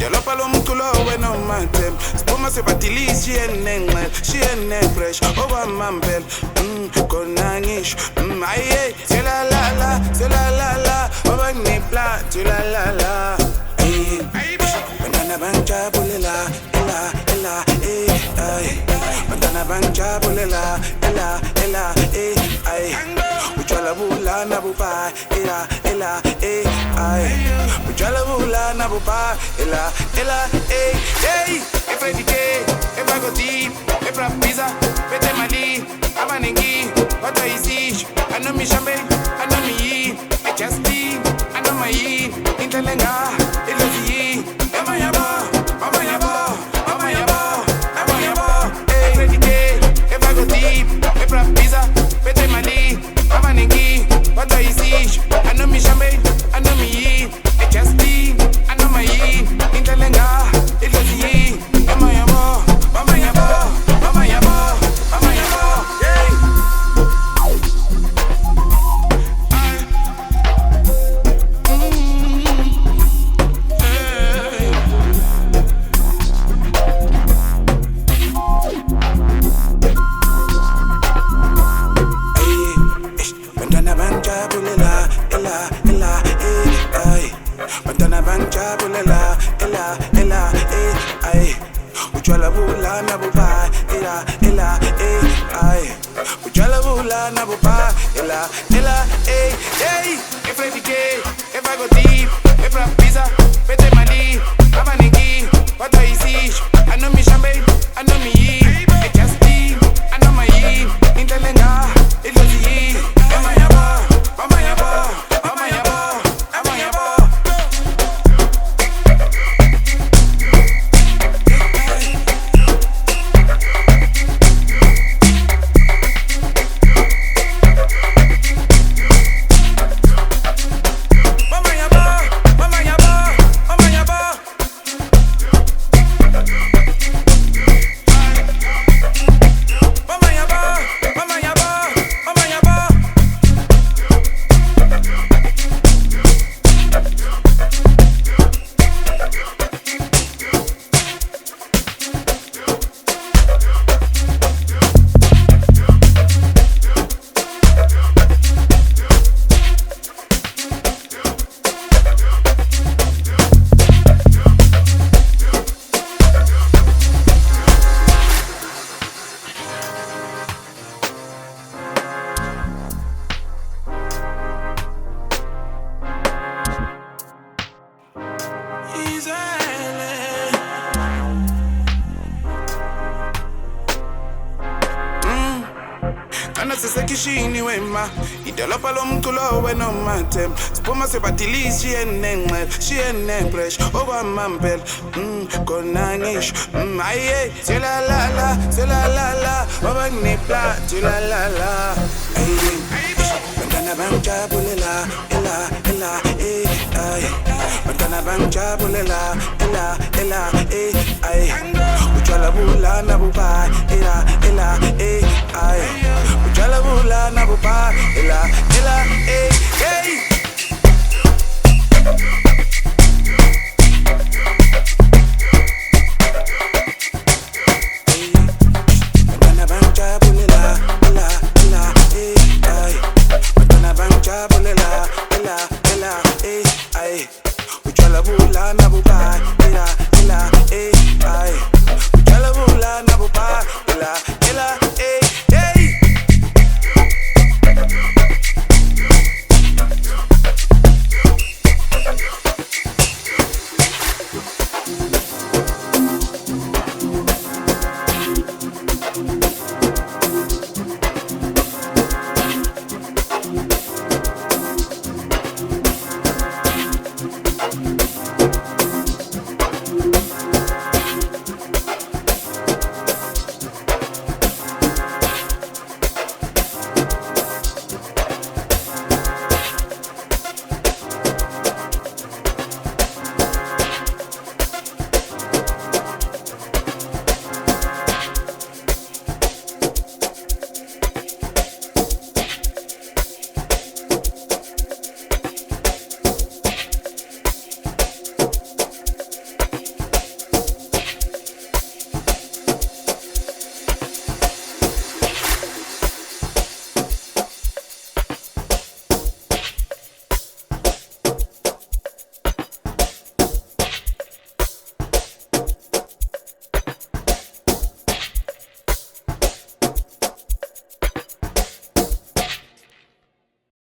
idolopha lomculo wenomantem siphuma sebatilisi shiyene fresh okwamambela khona ngisho aye selalala obanipla selalala bantwana bangijabulela bantwana bangijabulela utshwala bulana buba utshwala bulana buba Efredi K, Efrago Deep, Efra Pizza, Pete Mali, Abanengi, what I see, I know me champagne, I know me yi, I just be, I know my yi, Interlenga, Elozi, Amayabo, Efredi K, Efrago Deep, Efra Pizza, Pete Mali, Abanengi, what I see, I know me champagne, I know me yi, I just be, I know my yi, Interlenga, Elozi, Amayabo, bantwana bangijabulela utshwala bulana buba utshwala bulana buba Efredi K, Efrago Deep, Efra Pizza, Pete Mali, Abanengi, what I see, I know me champagne, I know me yi, I just be, I know my yi, Interlenga, Elozi, Amayabo. Sisekishini wema idolopha lomculo wenomantem siphuma sebatilisi shiyene fresh okwamambela khona ngisho aye selalala obanipla selalala bantwana bangijabulela bantwana bangijabulela utshwala bulana buba